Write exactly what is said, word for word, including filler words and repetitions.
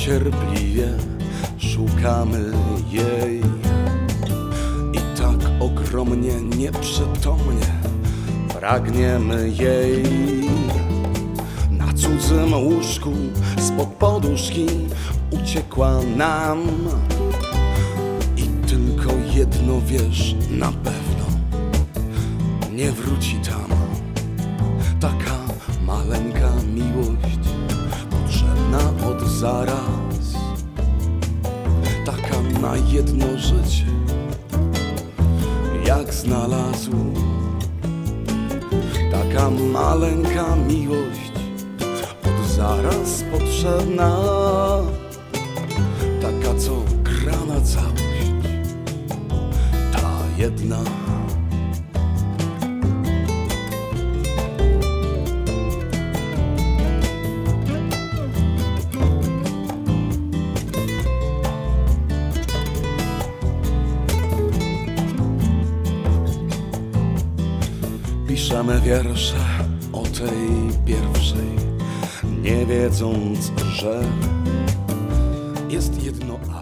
cierpliwie szukamy jej i tak ogromnie, nieprzytomnie pragniemy jej. Na cudzym łóżku spod poduszki uciekła nam i tylko jedno wiesz na pewno, nie wróci tam. Taka maleńka miłość, potrzebna od zaraz, taka na jedno życie, jak znalazł. Taka maleńka miłość, od zaraz potrzebna, taka co gra na całość, ta jedna. Piszemy wiersze o tej pierwszej, nie wiedząc, że jest jedno